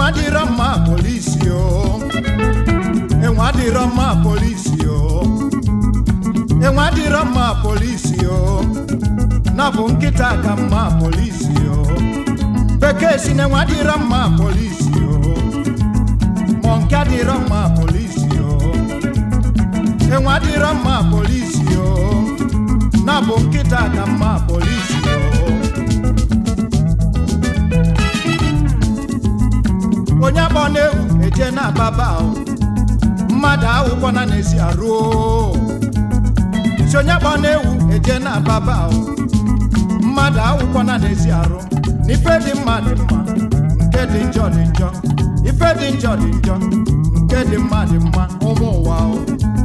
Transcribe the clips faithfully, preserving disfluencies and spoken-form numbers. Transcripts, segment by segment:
enwa dịrọ mma polisi o enwa dịrọ mma polisi o enwa dịrọ mma polisi o na bụ nkịta ka mma polisi o bekee si na enwa dịrọ mma polisi o mọ nke dịrọ mma polisi o enwa dịrọ mma polisi o na bụ nkịta ka mma polisi o onye abọ na-ewu eje na baba o mmadụ ahụkwọ na na-esi arụ si onye abọ na-ewu eje na baba o mmadụ ahụkwọ na na-esi arụ n'ife dị mma dị mma nke dị njọ dị njọ ife dị njọ dị njọ nke dị mma dị mma ụmụ ụwa o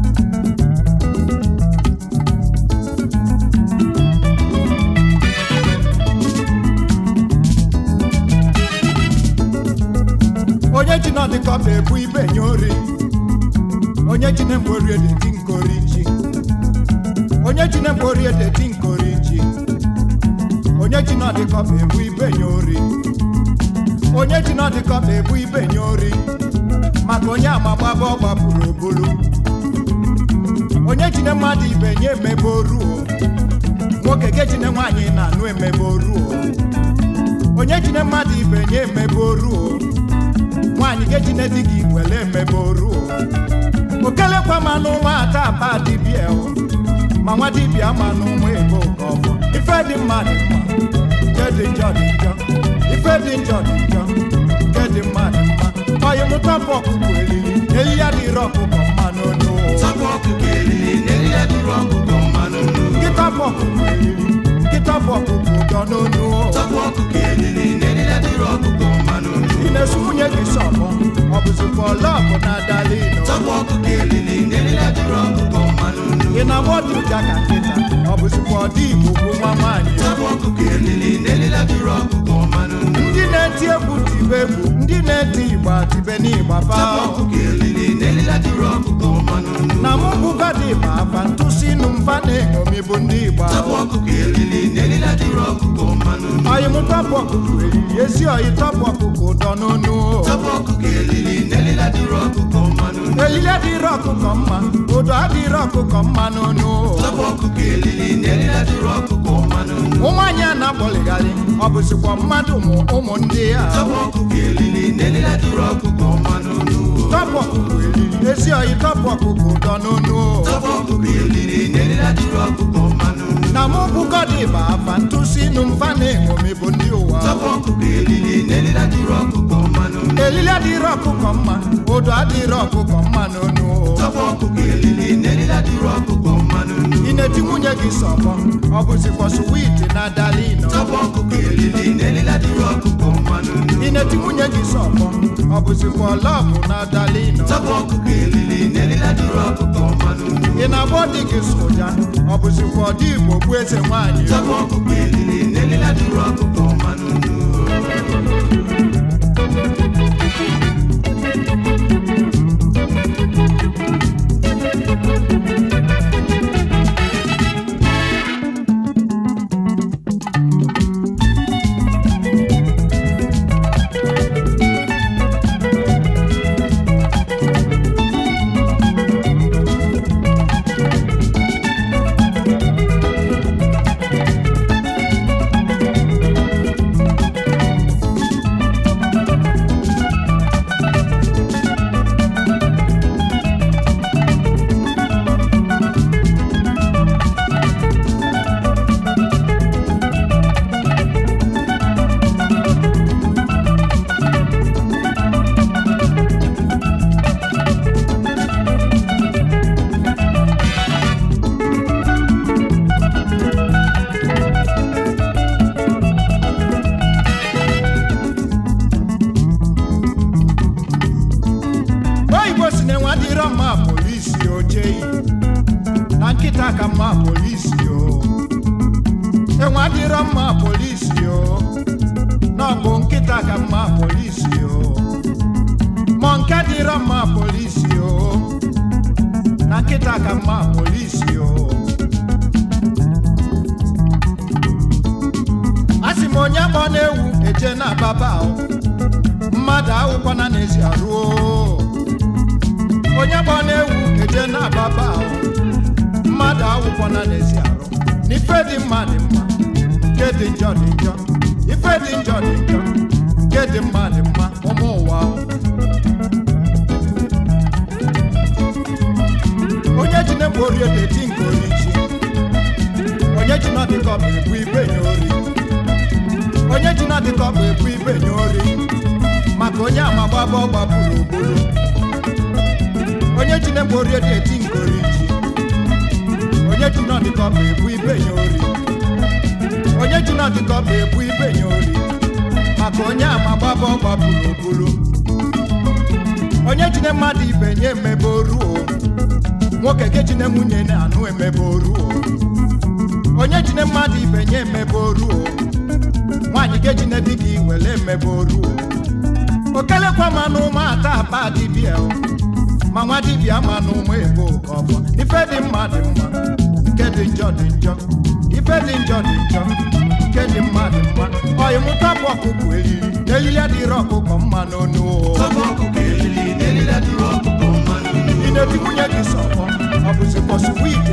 onye ji nọ dịka ọba ebu ibe nye ori onye ji na-emgbe ori ede dị nkori ji onye ji na-emgbe ori ede dị nkori ji onye ji nọ dịka ọba ebu ibe nye ori onye ji nọ dịka ọba ebu ibe nye ori maka onye amagbaba ọ gbapụrụ obulu onye ji na mmadụ ibe nye emebe oruo nwoke geji na nwaanyị na-anụ emebe oruo onye ji na mmadụ ibe nye emebe oruo nwaanyị geji na di gị wele emebe oruo okelekwa manụ nwa ata apa dibịa ma nwa dibịa manụ nwa ego ka ọ bụ ife dị mma dị mma nke dị njọ dị njọ ife dị njọ dị njọ nke dị mma dị mma ọyị mụ tọpụ ọkụkọ elili n'eli ya dịrị ọkụkọ mma n'onu tọpụ ọkụkọ elili n'eli ya dịrị ọkụkọ mma n'onu nkịta bụ ọkụkọ elili nkịta bụ ọkụkọ ụdọ n'onu tọpụ ọkụkọ elili n'eli ya dịrị ọkụkọ mma n'onu ị na-esu nwunye gị sọmọ ọ bụzikwa ọlọbụ na adalino tọpụ ọkụkọ elili n'eli ya dịrị ọkụkọ mma n'onu ị na-agba ọdụ ụja ka nkịta ọ bụzikwa ọdị igbo bụ nwa nwaanyị tọpụ ọkụkọ elili n'eli ya dịrị ọkụkọ mma n'onu ndị na-eti egwu tibe egwu ndị na-eti igba tibe n'igba fa tọpụ ọkụkọ elili n'eli ya dịrị ọkụkọ mma n'onu na mụ bụga dị igba afa ntụsi nụ mfa na-eṅomi bụ ndị igba tọpụ ọkụkọ elili n'eli ya dịrị ọkụkọ mma n'onu ọyị mụ tọpụ ọkụkọ elili ezi ọyị tọpụ ọkụkọ ụdọ n'onu tọpụ ọkụkọ elili n'eli ya dịrị ọkụkọ mma n'onu elili adịrị ọkụkọ mma ụdọ adịrị ọkụkọ mma n'onu tọpụ ọkụkọ elili n'eli ya dịrị ọkụkọ mma n'onu ụmụanyị a na-akpọligharị ọ bụzikwa mmadụ mụ ụmụ ndị a tọpụ ọkụkọ elili n'eli ya dịrị ọkụkọ mma n'onu tọpụ ọkụkọ elili ezi ọyị tọpụ ọkụkọ ụdọ n'onu tọpụ ọkụkọ elili n'eli ya dịrị ọkụkọ mma n'onu na mụ bụkọ dị ịba afa ntụsi nụ mfa na-eṅomi bụ ndị ụwa tọpụ ọkụkọ elili n'eli ya dịrị ọkụkọ mma n'onu elili adịrị ọkụkọ mma ụdọ adịrị ọkụkọ mma n'onu tọpụ ọkụkọ elili n'eli ya dịrị ọkụkọ mma n'onu ị na-eti nwunye gị sọbọ ọ bụzikwa suwiti na adalino tọpụ ọkụkọ elili n'eli ya dịrị ọkụkọ mma n'onu ị na-eti nwunye gị sọbọ ọ bụzikwa ọlọbụ na adalino tọpụ ọkụkọ elili n'eli ya dịrị ọkụkọ mma n'onu ị na-agba ọdị gị soja ọ bụzikwa ọdị igbo bụ eze nwaanyị tọpụ ọkụkọ elili n'eli ya dịrị ọkụkọ mma n'onu na nkịta ka mma polisi o enwe adịrọ mma polisi o na ọ bụ nkịta ka mma polisi o ma nke dịrọ mma polisi o na nkịta ka mma polisi o asị m onye akpọ na-ewu eje na baba o mmadụ mmadụ awụkwana n'ezi arụ onye gba na-ewu eje na-ababa ahụ mmadụ awụkwana n'ezi arụ n'ife dị mma dị mma nke dị njọ dị njọ ife dị njọ dị njọ nke dị mma dị mma ụmụ ụwa ahụ onye ji na-egbu ori ede ti nke ori chi onye ji na dịka ọbụ ebu ibe nye ori onye ji na dịka ọbụ ebu ibe nye ori maka onye ama gbaba ọ gbapụrụ ogburu onye ji na-egbu ori ede ti nke ori chi onye ji na dịka ọbụ ebu ibe nye ori onye ji na dịka ọbụ ebu ibe nye ori maka onye ama gbaba ọ gbapụrụ ogburu onye ji na mmadụ ibe nye emebe oruo nwoke kechine nwunye na-anụ emebe oruo onye jine mmadụ ibe nye emebe oruo nwaanyị kechine dịka iwele emebe oruo okelekwa ma n'ụmụ ata apa dibịa ma nwa dibịa ma n'ụmụ ebo ọbọ ife dị mma dị mma nke dị njọ dị njọ ife dị njọ dị njọ nke dị mma dị mma ọyị mụta bụ ọkụkọ elili n'elili adịrị ọkụkọ mma n'onu ị na-eti nwunye gị sọpọ ọ bụzi kpọsụ wiki